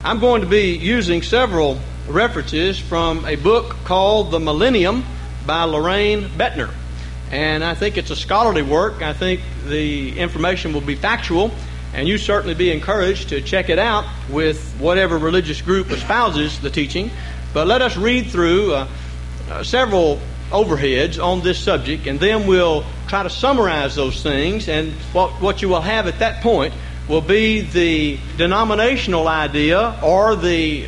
I'm going to be using several references from a book called The Millennium by Loraine Boettner. And I think it's a scholarly work. I think the information will be factual, and you certainly be encouraged to check it out with whatever religious group espouses the teaching. But let us read through several overheads on this subject, and then we'll try to summarize those things, and what you will have at that point will be the denominational idea or the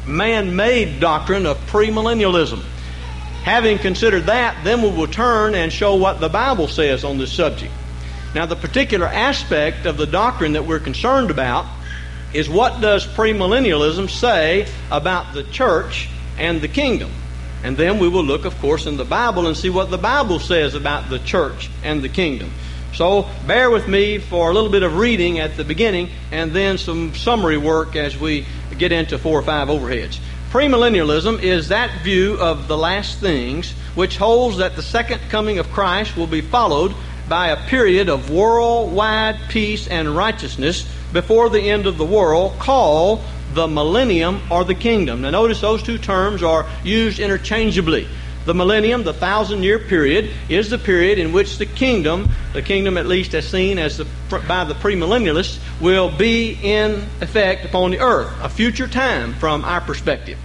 man-made doctrine of premillennialism. Having considered that, then we will turn and show what the Bible says on this subject. Now, the particular aspect of the doctrine that we're concerned about is, what does premillennialism say about the church and the kingdom? And then we will look, of course, in the Bible and see what the Bible says about the church and the kingdom. So bear with me for a little bit of reading at the beginning, and then some summary work as we get into 4 or 5 overheads. Premillennialism is that view of the last things which holds that the second coming of Christ will be followed by a period of worldwide peace and righteousness before the end of the world, called the millennium or the kingdom. Now notice those two terms are used interchangeably. The millennium, the 1,000-year period, is the period in which the kingdom at least as seen by the premillennialists, will be in effect upon the earth, a future time from our perspective.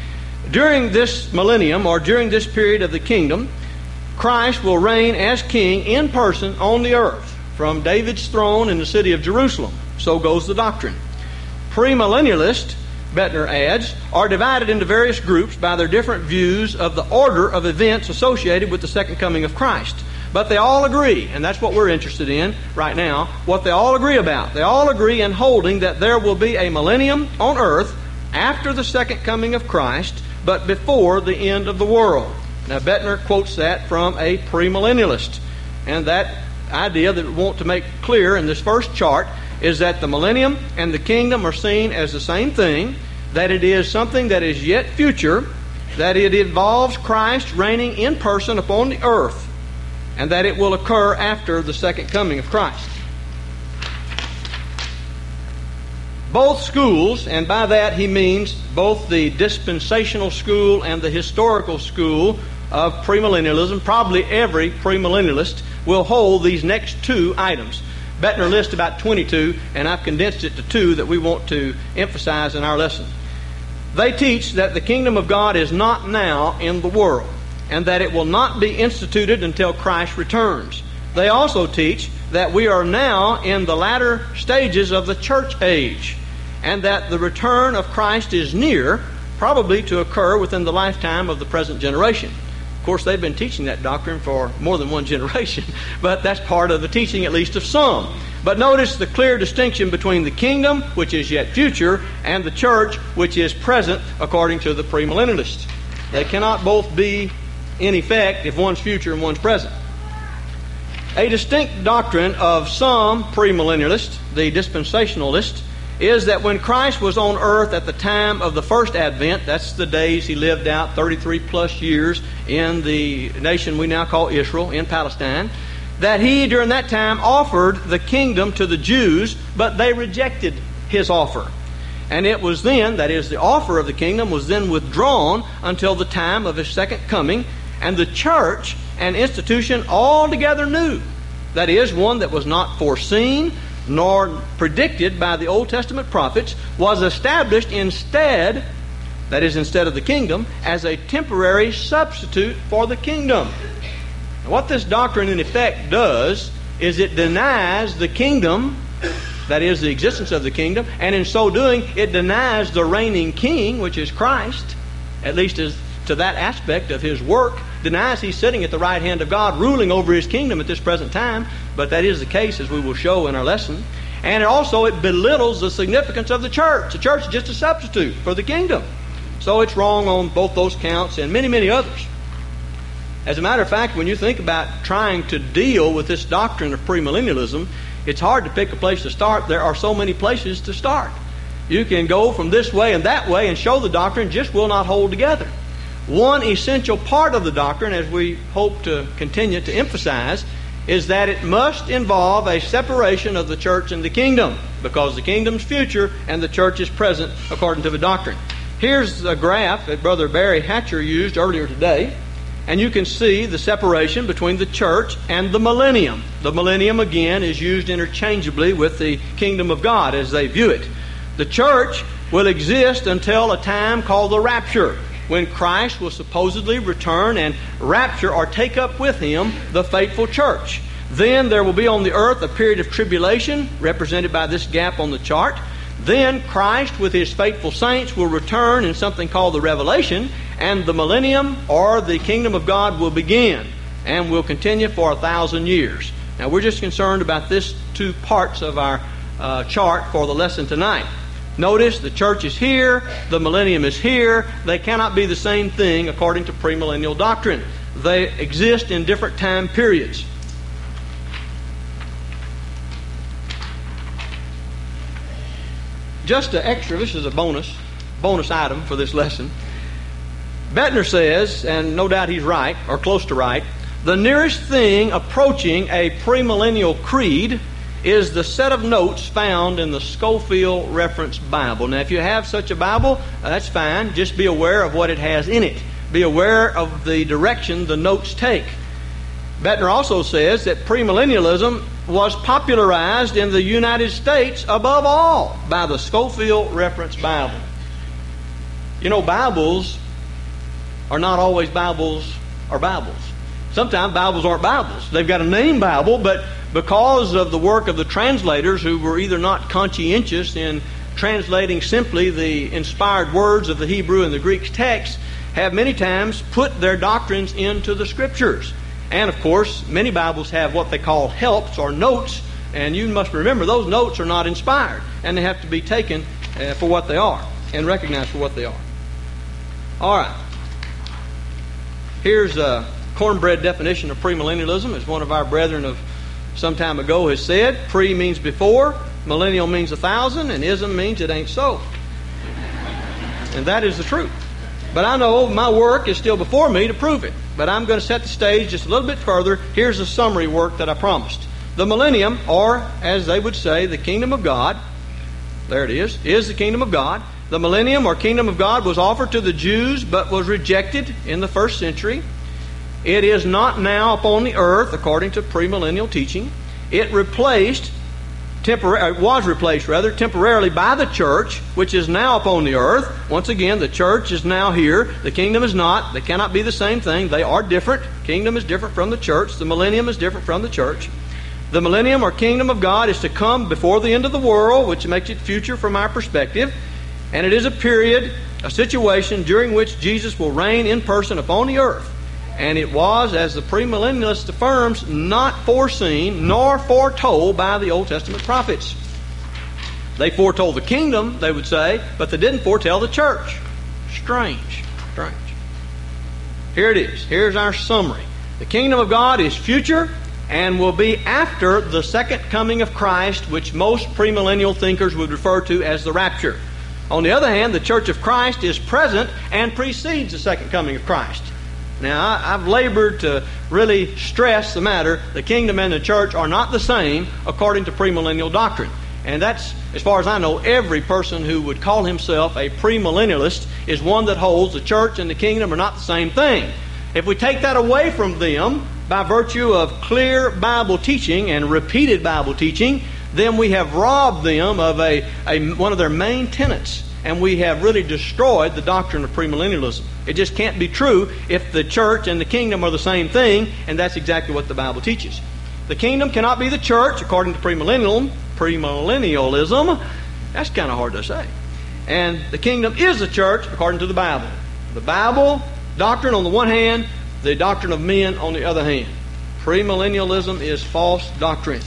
During this millennium, or during this period of the kingdom, Christ will reign as king in person on the earth from David's throne in the city of Jerusalem. So goes the doctrine. Premillennialists, Boettner adds, are divided into various groups by their different views of the order of events associated with the second coming of Christ. But they all agree, and that's what we're interested in right now, what they all agree about. They all agree in holding that there will be a millennium on earth after the second coming of Christ, but before the end of the world. Now, Boettner quotes that from a premillennialist. And that idea that we want to make clear in this first chart is that the millennium and the kingdom are seen as the same thing, that it is something that is yet future, that it involves Christ reigning in person upon the earth, and that it will occur after the second coming of Christ. Both schools, and by that he means both the dispensational school and the historical school of premillennialism, probably every premillennialist will hold these next 2 items. Boettner lists about 22, and I've condensed it to 2 that we want to emphasize in our lesson. They teach that the kingdom of God is not now in the world, and that it will not be instituted until Christ returns. They also teach that we are now in the latter stages of the church age, and that the return of Christ is near, probably to occur within the lifetime of the present generation. Of course, they've been teaching that doctrine for more than one generation, but that's part of the teaching, at least of some. But notice the clear distinction between the kingdom, which is yet future, and the church, which is present, according to the premillennialists. They cannot both be in effect if one's future and one's present. A distinct doctrine of some premillennialists, the dispensationalists, is that when Christ was on earth at the time of the first advent, that's the days he lived out 33 plus years in the nation we now call Israel, in Palestine, that he during that time offered the kingdom to the Jews, but they rejected his offer. And it was then, that is, the offer of the kingdom was then withdrawn until the time of his second coming, and the church, an institution altogether new, that is, one that was not foreseen nor predicted by the Old Testament prophets, was established instead, that is, instead of the kingdom, as a temporary substitute for the kingdom. Now, what this doctrine in effect does is it denies the kingdom, that is, the existence of the kingdom, and in so doing it denies the reigning king, which is Christ, at least as to that aspect of his work, denies he's sitting at the right hand of God, ruling over his kingdom at this present time. But that is the case, as we will show in our lesson. And it belittles the significance of the church. The church is just a substitute for the kingdom. So it's wrong on both those counts and many, many others. As a matter of fact, when you think about trying to deal with this doctrine of premillennialism, it's hard to pick a place to start. There are so many places to start. You can go from this way and that way and show the doctrine just will not hold together. One essential part of the doctrine, as we hope to continue to emphasize, is that it must involve a separation of the church and the kingdom, because the kingdom's future and the church is present according to the doctrine. Here's a graph that Brother Barry Hatcher used earlier today, and you can see the separation between the church and the millennium. The millennium, again, is used interchangeably with the kingdom of God as they view it. The church will exist until a time called the rapture, when Christ will supposedly return and rapture or take up with Him the faithful church. Then there will be on the earth a period of tribulation, represented by this gap on the chart. Then Christ with His faithful saints will return in something called the Revelation, and the millennium or the kingdom of God will begin and will continue for 1,000 years. Now we're just concerned about this two parts of our chart for the lesson tonight. Notice the church is here, the millennium is here. They cannot be the same thing according to premillennial doctrine. They exist in different time periods. Just an extra, this is a bonus item for this lesson. Bettner says, and no doubt he's right, or close to right, the nearest thing approaching a premillennial creed is the set of notes found in the Scofield Reference Bible. Now, if you have such a Bible, that's fine. Just be aware of what it has in it. Be aware of the direction the notes take. Bettner also says that premillennialism was popularized in the United States above all by the Scofield Reference Bible. You know, Bibles are not always Bibles or Bibles. Sometimes Bibles aren't Bibles. They've got a name Bible, but because of the work of the translators who were either not conscientious in translating simply the inspired words of the Hebrew and the Greek text, have many times put their doctrines into the Scriptures. And of course, many Bibles have what they call helps or notes, and you must remember those notes are not inspired, and they have to be taken for what they are and recognized for what they are. All right. Here's a cornbread definition of premillennialism, as one of our brethren of some time ago has said. Pre means before, millennial means 1,000, and ism means it ain't so. And that is the truth. But I know my work is still before me to prove it. But I'm going to set the stage just a little bit further. Here's the summary work that I promised. The millennium, or as they would say, the kingdom of God, there it is the kingdom of God. The millennium or kingdom of God was offered to the Jews, but was rejected in the first century. It is not now upon the earth, according to premillennial teaching. It was replaced temporarily by the church, which is now upon the earth. Once again, the church is now here. The kingdom is not. They cannot be the same thing. They are different. Kingdom is different from the church. The millennium is different from the church. The millennium or kingdom of God is to come before the end of the world, which makes it future from our perspective. And it is a period, a situation during which Jesus will reign in person upon the earth. And it was, as the premillennialist affirms, not foreseen nor foretold by the Old Testament prophets. They foretold the kingdom, they would say, but they didn't foretell the church. Strange. Here it is. Here's our summary. The kingdom of God is future and will be after the second coming of Christ, which most premillennial thinkers would refer to as the rapture. On the other hand, the church of Christ is present and precedes the second coming of Christ. Now, I've labored to really stress the matter. The kingdom and the church are not the same according to premillennial doctrine. And that's, as far as I know, every person who would call himself a premillennialist is one that holds the church and the kingdom are not the same thing. If we take that away from them by virtue of clear Bible teaching and repeated Bible teaching, then we have robbed them of one of their main tenets. And we have really destroyed the doctrine of premillennialism. It just can't be true if the church and the kingdom are the same thing, and that's exactly what the Bible teaches. The kingdom cannot be the church, according to premillennialism. That's kind of hard to say. And the kingdom is the church, according to the Bible. The Bible doctrine on the one hand, the doctrine of men on the other hand. Premillennialism is false doctrine.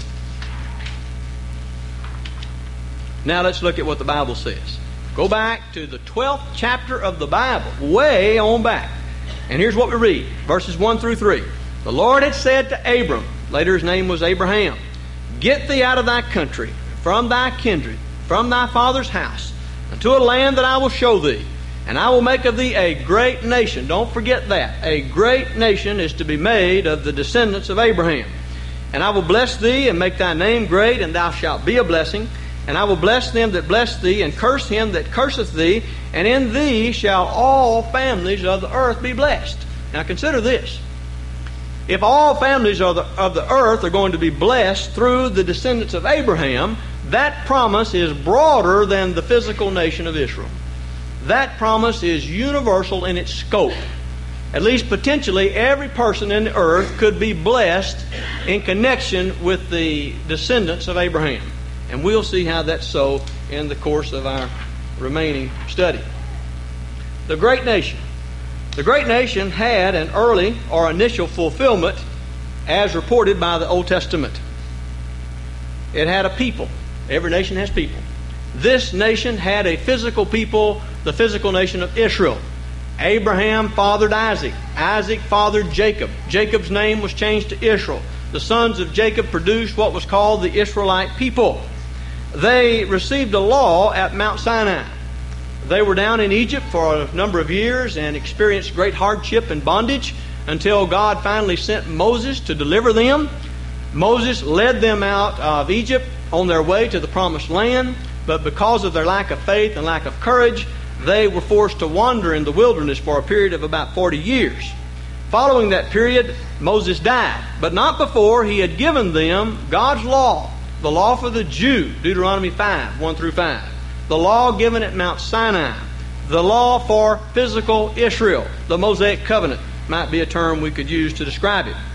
Now let's look at what the Bible says. Go back to the 12th chapter of the Bible, way on back. And here's what we read, verses 1 through 3. The Lord had said to Abram, later his name was Abraham, "Get thee out of thy country, from thy kindred, from thy father's house, unto a land that I will show thee, and I will make of thee a great nation." Don't forget that. A great nation is to be made of the descendants of Abraham. And I will bless thee, and make thy name great, and thou shalt be a blessing. And I will bless them that bless thee, and curse him that curseth thee, and in thee shall all families of the earth be blessed. Now consider this. If all families of the earth are going to be blessed through the descendants of Abraham, that promise is broader than the physical nation of Israel. That promise is universal in its scope. At least potentially every person in the earth could be blessed in connection with the descendants of Abraham. And we'll see how that's so in the course of our remaining study. The great nation. The great nation had an early or initial fulfillment as reported by the Old Testament. It had a people. Every nation has people. This nation had a physical people, the physical nation of Israel. Abraham fathered Isaac. Isaac fathered Jacob. Jacob's name was changed to Israel. The sons of Jacob produced what was called the Israelite people. They received a law at Mount Sinai. They were down in Egypt for a number of years and experienced great hardship and bondage until God finally sent Moses to deliver them. Moses led them out of Egypt on their way to the promised land, but because of their lack of faith and lack of courage, they were forced to wander in the wilderness for a period of about 40 years. Following that period, Moses died, but not before he had given them God's law, the law for the Jew, Deuteronomy 5, 1 through 5. The law given at Mount Sinai. The law for physical Israel. The Mosaic covenant might be a term we could use to describe it.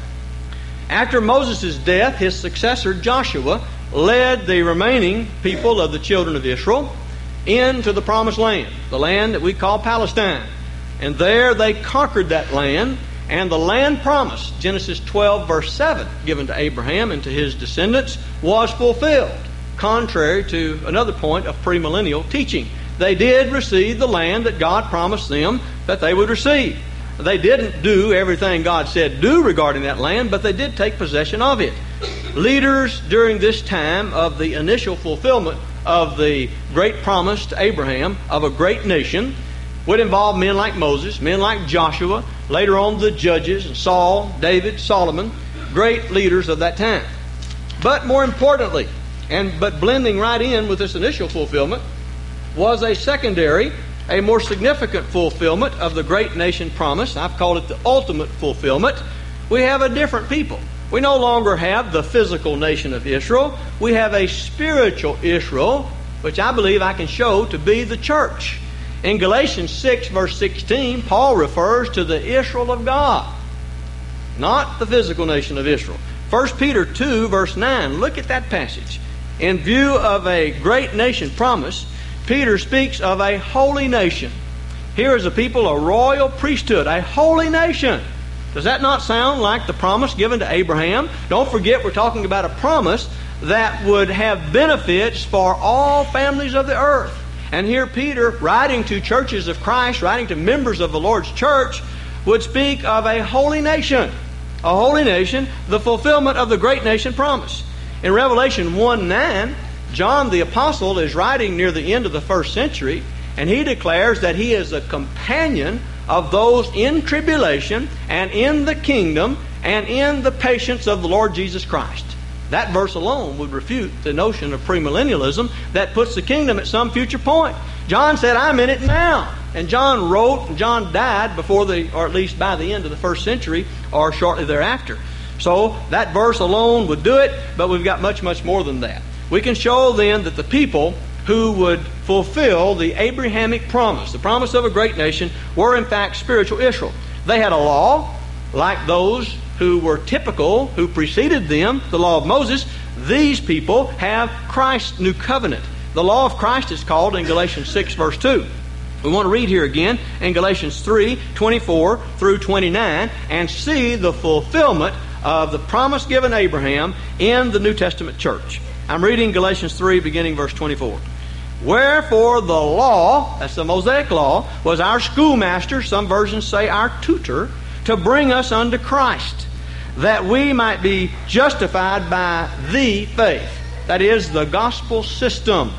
After Moses' death, his successor Joshua led the remaining people of the children of Israel into the promised land, the land that we call Palestine. And there they conquered that land, and the land promise, Genesis 12 verse 7, given to Abraham and to his descendants, was fulfilled, contrary to another point of premillennial teaching. They did receive the land that God promised them that they would receive. They didn't do everything God said do regarding that land, but they did take possession of it. Leaders during this time of the initial fulfillment of the great promise to Abraham of a great nation would involve men like Moses, men like Joshua, later on the judges, and Saul, David, Solomon, great leaders of that time. But more importantly, but blending right in with this initial fulfillment, was a secondary, a more significant fulfillment of the great nation promise. I've called it the ultimate fulfillment. We have a different people. We no longer have the physical nation of Israel. We have a spiritual Israel, which I believe I can show to be the church. In Galatians 6 verse 16, Paul refers to the Israel of God, not the physical nation of Israel. 1 Peter 2 verse 9, look at that passage. In view of a great nation promise, Peter speaks of a holy nation. Here is a people, a royal priesthood, a holy nation. Does that not sound like the promise given to Abraham? Don't forget, we're talking about a promise that would have benefits for all families of the earth. And here Peter, writing to churches of Christ, writing to members of the Lord's church, would speak of a holy nation. A holy nation, the fulfillment of the great nation promise. In Revelation 1:9, John the Apostle is writing near the end of the first century, and he declares that he is a companion of those in tribulation and in the kingdom and in the patience of the Lord Jesus Christ. That verse alone would refute the notion of premillennialism that puts the kingdom at some future point. John said, I'm in it now. And John wrote, and John died before or at least by the end of the first century or shortly thereafter. So that verse alone would do it, but we've got much, much more than that. We can show then that the people who would fulfill the Abrahamic promise, the promise of a great nation, were in fact spiritual Israel. They had a law like those who were typical, who preceded them, the law of Moses. These people have Christ's new covenant. The law of Christ is called in Galatians 6 verse 2. We want to read here again in Galatians 3, 24 through 29 and see the fulfillment of the promise given Abraham in the New Testament church. I'm reading Galatians 3 beginning verse 24. Wherefore the law, that's the Mosaic law, was our schoolmaster, some versions say our tutor, to bring us unto Christ, that we might be justified by the faith. That is the gospel system.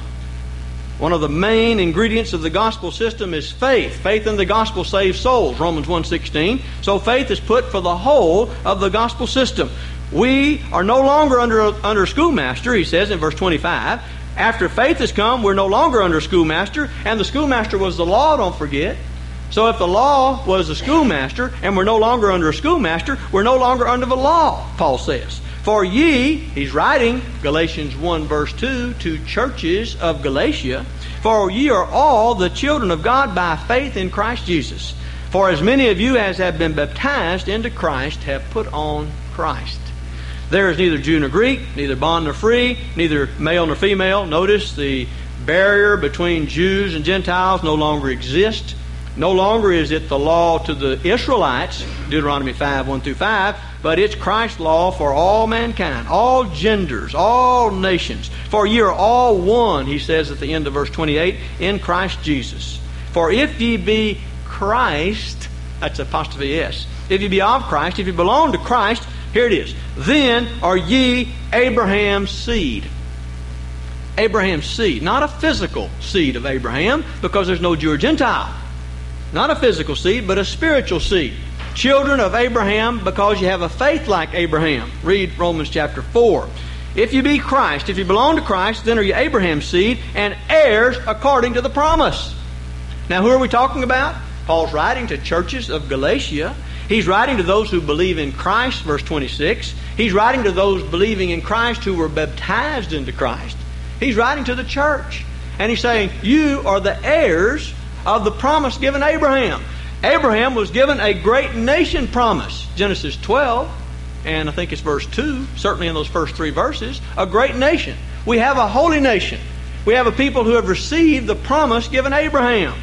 One of the main ingredients of the gospel system is faith. Faith in the gospel saves souls, Romans 1:16. So faith is put for the whole of the gospel system. We are no longer under a schoolmaster, he says in verse 25. After faith has come, we're no longer under a schoolmaster, and the schoolmaster was the law, don't forget. So if the law was a schoolmaster, and we're no longer under a schoolmaster, we're no longer under the law, Paul says. For ye, he's writing, Galatians 1 verse 2, to churches of Galatia, for ye are all the children of God by faith in Christ Jesus. For as many of you as have been baptized into Christ have put on Christ. There is neither Jew nor Greek, neither bond nor free, neither male nor female. Notice the barrier between Jews and Gentiles no longer exists. No longer is it the law to the Israelites, Deuteronomy 5, 1 through 5, but it's Christ's law for all mankind, all genders, all nations. For ye are all one, he says at the end of verse 28, in Christ Jesus. For if ye be Christ, that's apostrophe S, if ye be of Christ, if ye belong to Christ, here it is, then are ye Abraham's seed. Abraham's seed, not a physical seed of Abraham, because there's no Jew or Gentile. Not a physical seed, but a spiritual seed. Children of Abraham because you have a faith like Abraham. Read Romans chapter 4. If you be Christ, if you belong to Christ, then are you Abraham's seed and heirs according to the promise. Now who are we talking about? Paul's writing to churches of Galatia. He's writing to those who believe in Christ, verse 26. He's writing to those believing in Christ who were baptized into Christ. He's writing to the church. And he's saying, you are the heirs of the promise given Abraham. Abraham was given a great nation promise. Genesis 12, and I think it's verse 2, certainly in those first 3 verses, a great nation. We have a holy nation. We have a people who have received the promise given Abraham.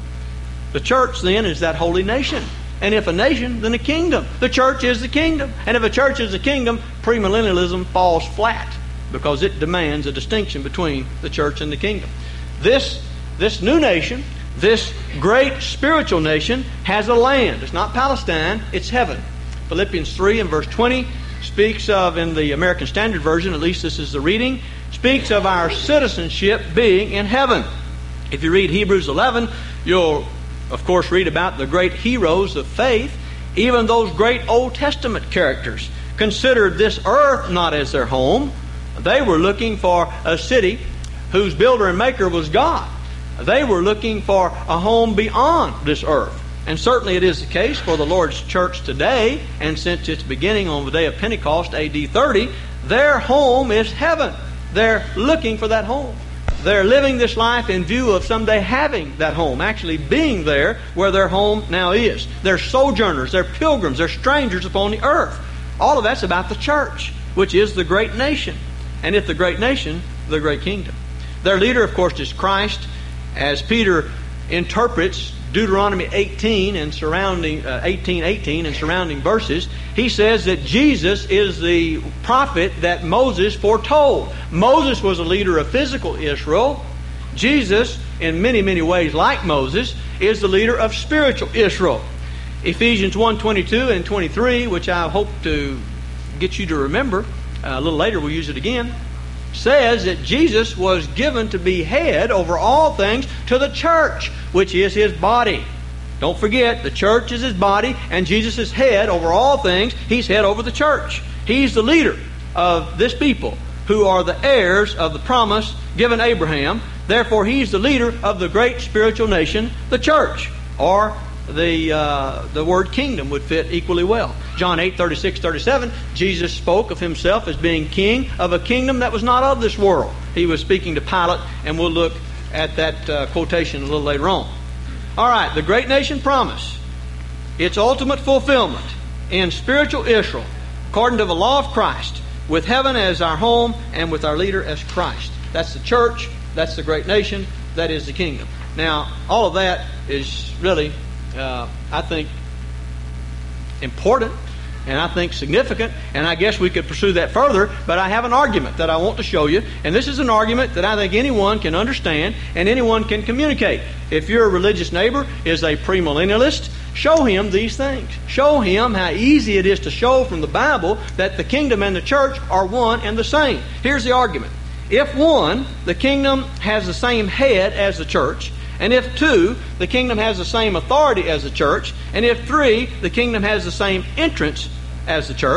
The church then is that holy nation. And if a nation, then a kingdom. The church is the kingdom. And if a church is a kingdom, premillennialism falls flat because it demands a distinction between the church and the kingdom. This new nation, this great spiritual nation, has a land. It's not Palestine, it's heaven. Philippians 3 and verse 20 speaks of, in the American Standard Version, at least this is the reading, speaks of our citizenship being in heaven. If you read Hebrews 11, you'll of course read about the great heroes of faith. Even those great Old Testament characters considered this earth not as their home. They were looking for a city whose builder and maker was God. They were looking for a home beyond this earth. And certainly it is the case for the Lord's church today, and since its beginning on the day of Pentecost, A.D. 30, their home is heaven. They're looking for that home. They're living this life in view of someday having that home, actually being there where their home now is. They're sojourners, they're pilgrims, they're strangers upon the earth. All of that's about the church, which is the great nation. And if the great nation, the great kingdom. Their leader, of course, is Christ. As Peter interprets Deuteronomy 18 and surrounding 18:18 and surrounding verses, he says that Jesus is the prophet that Moses foretold. Moses was a leader of physical Israel. Jesus, in many, many ways like Moses, is the leader of spiritual Israel. Ephesians 1:22 and 23, which I hope to get you to remember, a little later we'll use it again, says that Jesus was given to be head over all things to the church, which is His body. Don't forget, the church is His body, and Jesus is head over all things. He's head over the church. He's the leader of this people, who are the heirs of the promise given Abraham. Therefore, He's the leader of the great spiritual nation, the church, or the word kingdom would fit equally well. John 8:36-37, Jesus spoke of Himself as being king of a kingdom that was not of this world. He was speaking to Pilate, and we'll look at that quotation a little later on. All right, the great nation promise, its ultimate fulfillment in spiritual Israel, according to the law of Christ, with heaven as our home and with our leader as Christ. That's the church, that's the great nation, that is the kingdom. Now, all of that is really I think important, and I think significant, and I guess we could pursue that further, but I have an argument that I want to show you, and this is an argument that I think anyone can understand and anyone can communicate. If your religious neighbor is a premillennialist, show him these things. Show him how easy it is to show from the Bible that the kingdom and the church are one and the same. Here's the argument. If 1, the kingdom has the same head as the church, and if 2, the kingdom has the same authority as the church, and if 3, the kingdom has the same entrance as the church,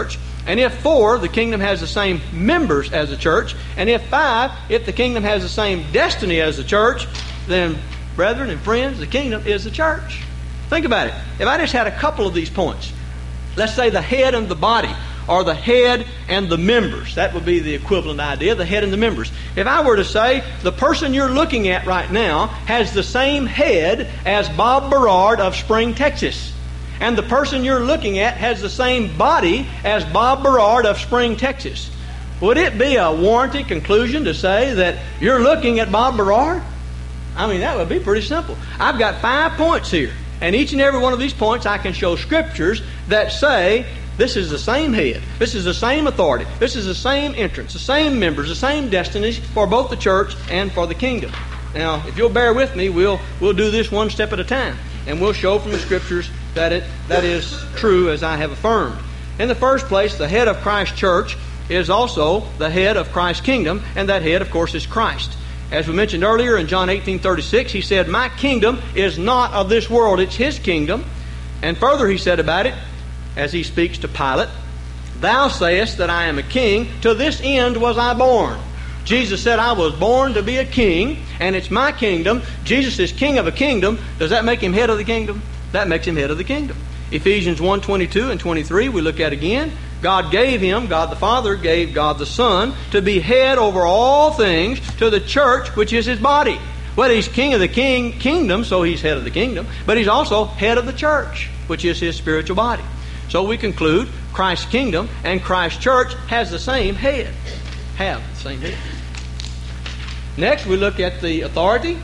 And if 4, the kingdom has the same members as the church. And if 5, if the kingdom has the same destiny as the church, then, brethren and friends, the kingdom is the church. Think about it. If I just had a couple of these points, let's say the head and the body, or the head and the members. That would be the equivalent idea, the head and the members. If I were to say the person you're looking at right now has the same head as Bob Berard of Spring, Texas, and the person you're looking at has the same body as Bob Berard of Spring, Texas, would it be a warranted conclusion to say that you're looking at Bob Berard? I mean, that would be pretty simple. I've got 5 points here, and each and every one of these points I can show scriptures that say this is the same head, this is the same authority, this is the same entrance, the same members, the same destinies for both the church and for the kingdom. Now, if you'll bear with me, we'll do this one step at a time, and we'll show from the scriptures that is true as I have affirmed. In the first place, the head of Christ's church is also the head of Christ's kingdom, and that head, of course, is Christ. As we mentioned earlier in John 18:36, he said, "My kingdom is not of this world, it's his kingdom." And further he said about it, as he speaks to Pilate, "Thou sayest that I am a king, to this end was I born." Jesus said, "I was born to be a king, and it's my kingdom." Jesus is king of a kingdom. Does that make him head of the kingdom? That makes him head of the kingdom. Ephesians 1:22 and 23 we look at again. God gave him, God the Father gave God the Son, to be head over all things to the church, which is his body. Well, he's king of the kingdom, so he's head of the kingdom, but he's also head of the church, which is his spiritual body. So we conclude Christ's kingdom and Christ's church has the same head. Have the same head. Next, we look at the authority.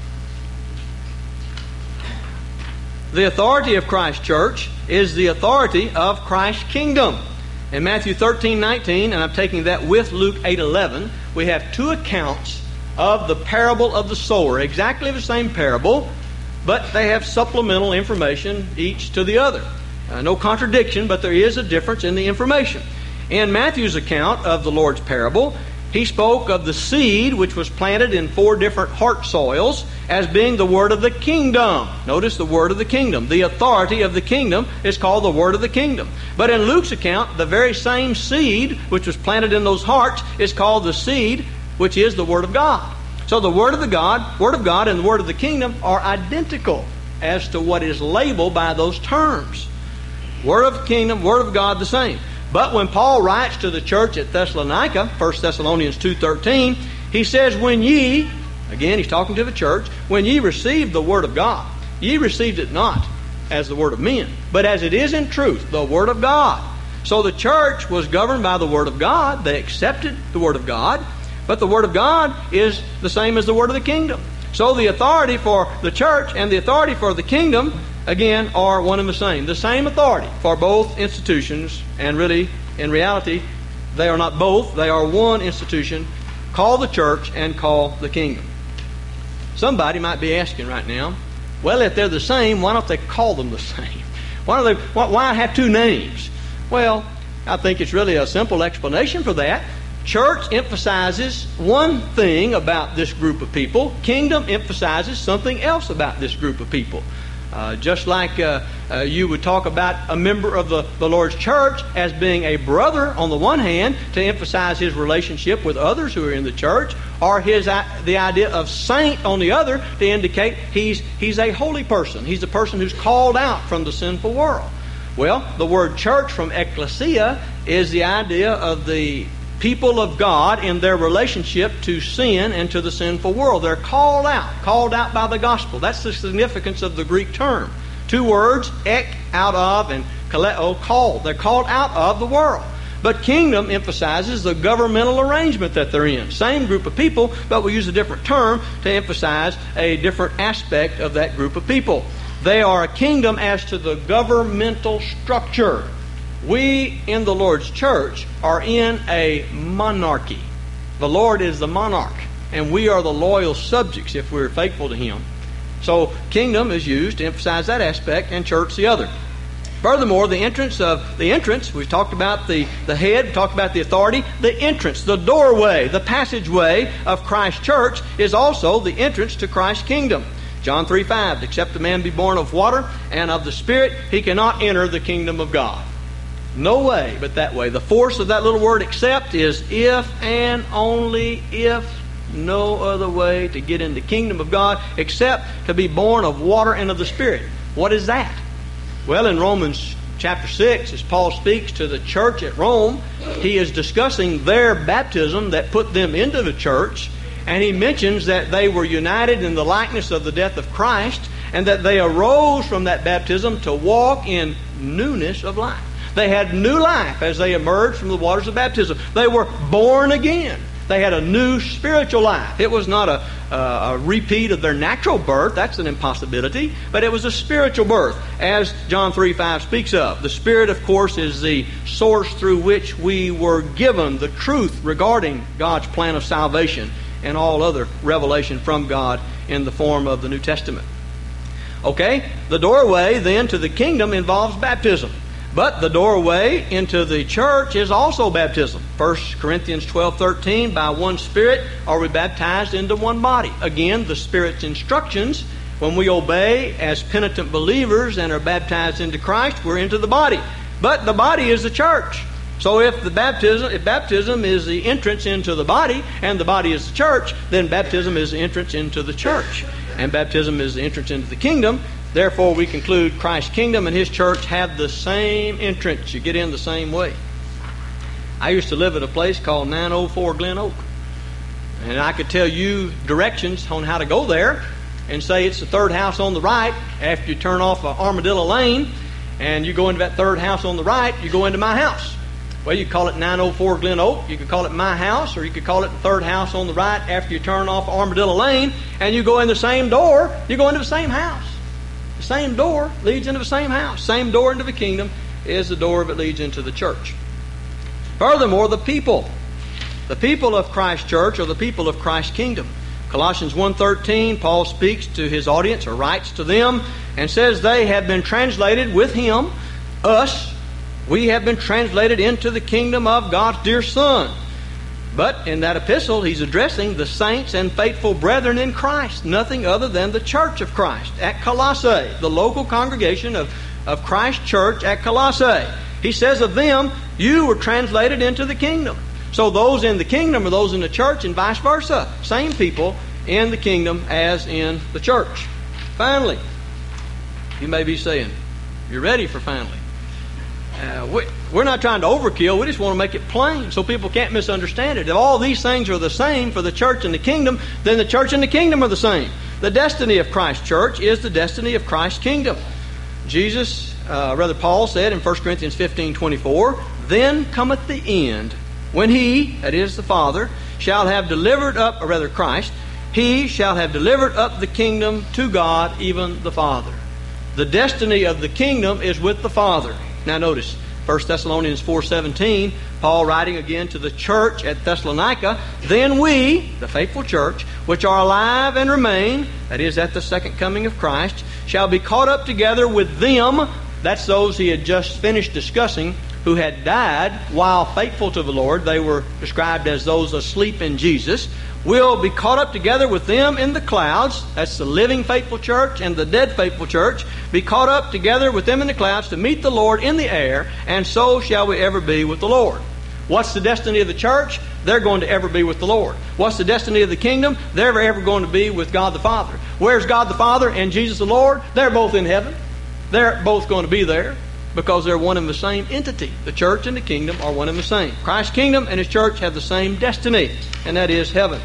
The authority of Christ's church is the authority of Christ's kingdom. In Matthew 13:19, and I'm taking that with Luke 8:11, we have 2 accounts of the parable of the sower. Exactly the same parable, but they have supplemental information each to the other. No contradiction, but there is a difference in the information. In Matthew's account of the Lord's parable, he spoke of the seed which was planted in 4 different heart soils as being the word of the kingdom. Notice the word of the kingdom. The authority of the kingdom is called the word of the kingdom. But in Luke's account, the very same seed which was planted in those hearts is called the seed which is the word of God. So the word of God and the word of the kingdom are identical as to what is labeled by those terms. Word of kingdom, word of God, the same. But when Paul writes to the church at Thessalonica, 1 Thessalonians 2:13, he says, "When ye," again he's talking to the church, "when ye received the word of God, ye received it not as the word of men, but as it is in truth, the word of God." So the church was governed by the word of God. They accepted the word of God, but the word of God is the same as the word of the kingdom. So the authority for the church and the authority for the kingdom, again, are one and the same. The same authority for both institutions, and really, in reality, they are not both. They are one institution, called the church and called the kingdom. Somebody might be asking right now, well, if they're the same, why don't they call them the same? Why have 2 names? Well, I think it's really a simple explanation for that. Church emphasizes one thing about this group of people. Kingdom emphasizes something else about this group of people. Just like you would talk about a member of the Lord's church as being a brother on the one hand to emphasize his relationship with others who are in the church, or the idea of saint on the other to indicate he's a holy person. He's a person who's called out from the sinful world. Well, the word church from ecclesia is the idea of the people of God in their relationship to sin and to the sinful world. They're called out by the gospel. That's the significance of the Greek term. 2 words, ek, out of, and kaleo, called. They're called out of the world. But kingdom emphasizes the governmental arrangement that they're in. Same group of people, but we use a different term to emphasize a different aspect of that group of people. They are a kingdom as to the governmental structure. We in the Lord's church are in a monarchy. The Lord is the monarch, and we are the loyal subjects if we're faithful to Him. So kingdom is used to emphasize that aspect, and church the other. Furthermore, the entrance, we've talked about the head, we've talked about the authority. The entrance, the doorway, the passageway of Christ's church is also the entrance to Christ's kingdom. John 3:5, except a man be born of water and of the Spirit, he cannot enter the kingdom of God. No way but that way. The force of that little word except is if and only if. No other way to get into the kingdom of God except to be born of water and of the Spirit. What is that? Well, in Romans chapter 6, as Paul speaks to the church at Rome, he is discussing their baptism that put them into the church, and he mentions that they were united in the likeness of the death of Christ, and that they arose from that baptism to walk in newness of life. They had new life as they emerged from the waters of baptism. They were born again. They had a new spiritual life. It was not a repeat of their natural birth. That's an impossibility. But it was a spiritual birth, as John 3:5 speaks of. The Spirit, of course, is the source through which we were given the truth regarding God's plan of salvation and all other revelation from God in the form of the New Testament. Okay, the doorway then to the kingdom involves baptism. But the doorway into the church is also baptism. 1 Corinthians 12:13, by one Spirit are we baptized into one body. Again, the Spirit's instructions, when we obey as penitent believers and are baptized into Christ, we're into the body. But the body is the church. So if baptism is the entrance into the body, and the body is the church, then baptism is the entrance into the church. And baptism is the entrance into the kingdom. Therefore, we conclude Christ's kingdom and His church have the same entrance. You get in the same way. I used to live at a place called 904 Glen Oak. And I could tell you directions on how to go there and say it's the third house on the right after you turn off Armadillo Lane and you go into that third house on the right, you go into my house. Well, you call it 904 Glen Oak, you could call it my house, or you could call it the third house on the right after you turn off Armadillo Lane, and you go in the same door, you go into the same house. The same door leads into the same house. Same door into the kingdom is the door that leads into the church. Furthermore, the people of Christ's church are the people of Christ's kingdom. Colossians 1:13, Paul speaks to his audience, or writes to them, and says they have been translated with him, us. We have been translated into the kingdom of God's dear Son. But in that epistle, he's addressing the saints and faithful brethren in Christ, nothing other than the church of Christ at Colossae, the local congregation of Christ's church at Colossae. He says of them, you were translated into the kingdom. So those in the kingdom are those in the church, and vice versa. Same people in the kingdom as in the church. Finally, you may be saying, you're ready for finally. We're not trying to overkill. We just want to make it plain so people can't misunderstand it. If all these things are the same for the church and the kingdom, then the church and the kingdom are the same. The destiny of Christ's church is the destiny of Christ's kingdom. Paul said in 1 Corinthians 15:24, then cometh the end, when He, that is the Father, shall have delivered up, or rather Christ, He shall have delivered up the kingdom to God, even the Father. The destiny of the kingdom is with the Father. Now notice, 1 Thessalonians 4:17, Paul writing again to the church at Thessalonica, then we, the faithful church, which are alive and remain, that is at the second coming of Christ, shall be caught up together with them, that's those he had just finished discussing, who had died while faithful to the Lord. They were described as those asleep in Jesus. Will be caught up together with them in the clouds. That's the living faithful church and the dead faithful church. Be caught up together with them in the clouds to meet the Lord in the air, and so shall we ever be with the Lord. What's the destiny of the church? They're going to ever be with the Lord. What's the destiny of the kingdom? They're ever going to be with God the Father. Where's God the Father and Jesus the Lord? They're both in heaven. They're both going to be there because they're one and the same entity. The church and the kingdom are one and the same. Christ's kingdom and His church have the same destiny, and that is heaven.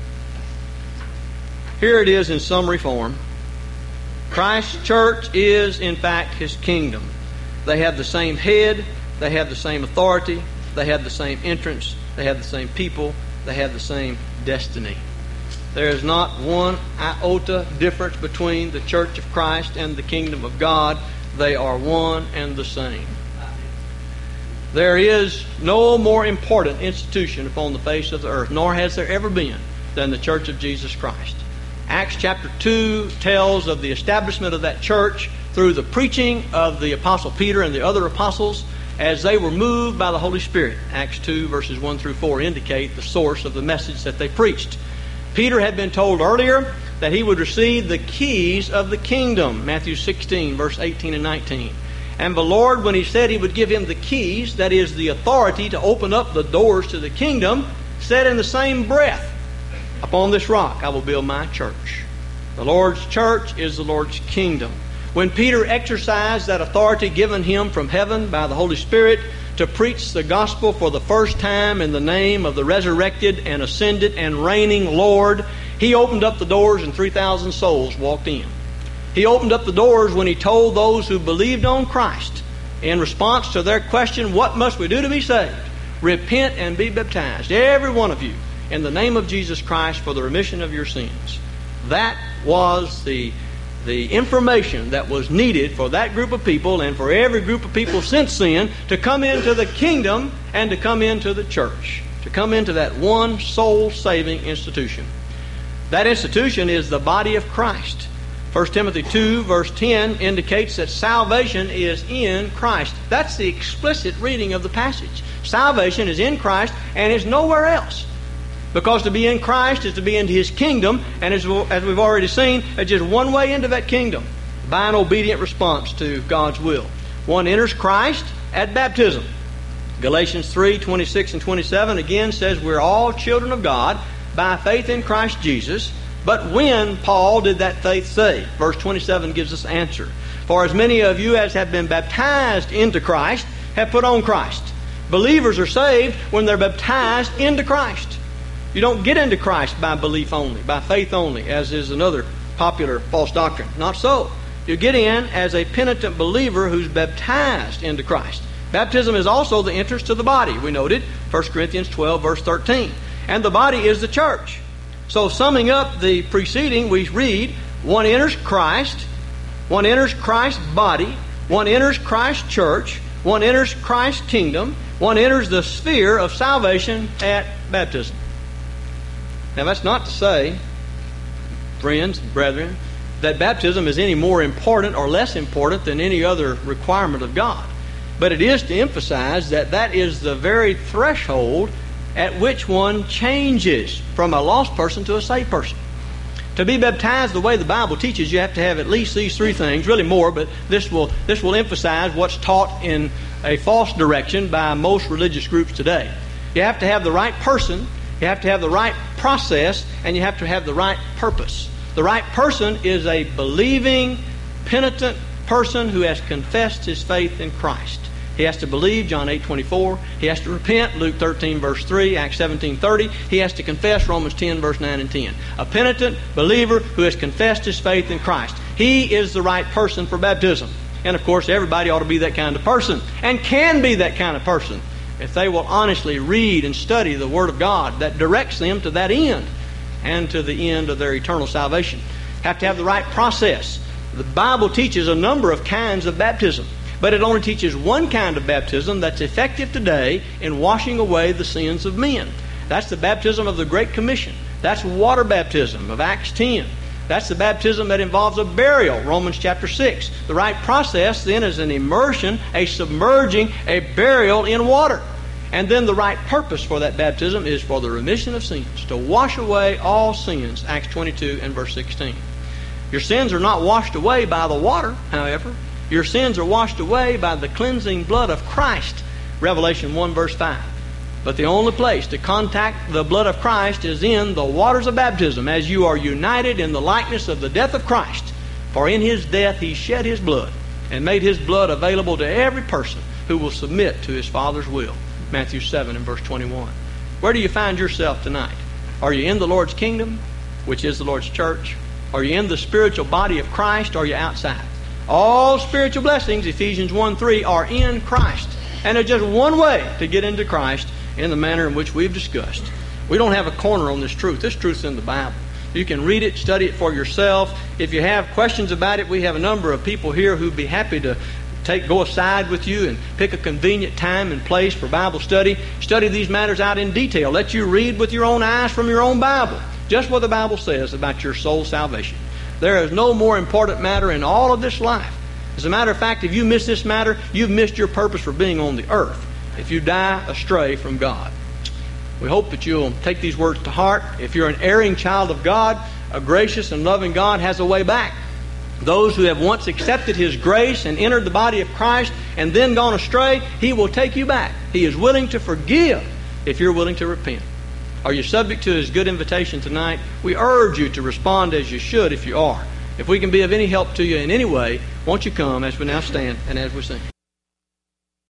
Here it is in summary form. Christ's church is, in fact, His kingdom. They have the same head. They have the same authority. They have the same entrance. They have the same people. They have the same destiny. There is not one iota difference between the church of Christ and the kingdom of God. They are one and the same. There is no more important institution upon the face of the earth, nor has there ever been, than the church of Jesus Christ. Acts chapter 2 tells of the establishment of that church through the preaching of the Apostle Peter and the other apostles as they were moved by the Holy Spirit. Acts 2 verses 1 through 4 indicate the source of the message that they preached. Peter had been told earlier that he would receive the keys of the kingdom, Matthew 16 verse 18 and 19. And the Lord, when He said He would give him the keys, that is, the authority to open up the doors to the kingdom, said in the same breath, upon this rock I will build my church. The Lord's church is the Lord's kingdom. When Peter exercised that authority given him from heaven by the Holy Spirit to preach the gospel for the first time in the name of the resurrected and ascended and reigning Lord, he opened up the doors and 3,000 souls walked in. He opened up the doors when he told those who believed on Christ, in response to their question, what must we do to be saved? Repent and be baptized, every one of you, in the name of Jesus Christ for the remission of your sins. That was the information that was needed for that group of people and for every group of people since then to come into the kingdom and to come into the church, to come into that one soul-saving institution. That institution is the body of Christ. 1 Timothy 2 verse 10 indicates that salvation is in Christ. That's the explicit reading of the passage. Salvation is in Christ and is nowhere else. Because to be in Christ is to be into His kingdom, and as we've already seen, there's just one way into that kingdom, by an obedient response to God's will. One enters Christ at baptism. Galatians 3:26 and 27 again says we're all children of God by faith in Christ Jesus. But when, Paul, did that faith save? Verse 27 gives us answer. For as many of you as have been baptized into Christ have put on Christ. Believers are saved when they're baptized into Christ. You don't get into Christ by belief only, by faith only, as is another popular false doctrine. Not so. You get in as a penitent believer who's baptized into Christ. Baptism is also the entrance to the body. We noted 1 Corinthians 12, verse 13. And the body is the church. So summing up the preceding, we read, one enters Christ, one enters Christ's body, one enters Christ's church, one enters Christ's kingdom, one enters the sphere of salvation at baptism. Now that's not to say, friends, brethren, that baptism is any more important or less important than any other requirement of God. But it is to emphasize that that is the very threshold at which one changes from a lost person to a saved person. To be baptized the way the Bible teaches, you have to have at least these three things, really more, but this will emphasize what's taught in a false direction by most religious groups today. You have to have the right person, you have to have the right process, and you have to have the right purpose. The right person is a believing, penitent person who has confessed his faith in Christ. He has to believe, John 8:24. He has to repent, Luke 13, verse 3, Acts 17:30. He has to confess, Romans 10, verse 9 and 10. A penitent believer who has confessed his faith in Christ. He is the right person for baptism. And of course, everybody ought to be that kind of person, and can be that kind of person, if they will honestly read and study the Word of God that directs them to that end, and to the end of their eternal salvation. Have to have the right process. The Bible teaches a number of kinds of baptism, but it only teaches one kind of baptism that's effective today in washing away the sins of men. That's the baptism of the Great Commission. That's water baptism of Acts 10. That's the baptism that involves a burial, Romans chapter 6. The right process then is an immersion, a submerging, a burial in water. And then the right purpose for that baptism is for the remission of sins, to wash away all sins, Acts 22 and verse 16. Your sins are not washed away by the water, however. Your sins are washed away by the cleansing blood of Christ, Revelation 1 verse 5. But the only place to contact the blood of Christ is in the waters of baptism, as you are united in the likeness of the death of Christ. For in His death He shed His blood, and made His blood available to every person who will submit to His Father's will. Matthew 7 and verse 21. Where do you find yourself tonight? Are you in the Lord's kingdom, which is the Lord's church? Are you in the spiritual body of Christ, or are you outside? All spiritual blessings, Ephesians 1:3, are in Christ. And there's just one way to get into Christ in the manner in which we've discussed. We don't have a corner on this truth. This truth's in the Bible. You can read it, study it for yourself. If you have questions about it, we have a number of people here who'd be happy to go aside with you and pick a convenient time and place for Bible study. Study these matters out in detail. Let you read with your own eyes from your own Bible just what the Bible says about your soul salvation. There is no more important matter in all of this life. As a matter of fact, if you miss this matter, you've missed your purpose for being on the earth, if you die astray from God. We hope that you'll take these words to heart. If you're an erring child of God, a gracious and loving God has a way back. Those who have once accepted His grace and entered the body of Christ and then gone astray, He will take you back. He is willing to forgive if you're willing to repent. Are you subject to His good invitation tonight? We urge you to respond as you should if you are. If we can be of any help to you in any way, won't you come as we now stand and as we sing.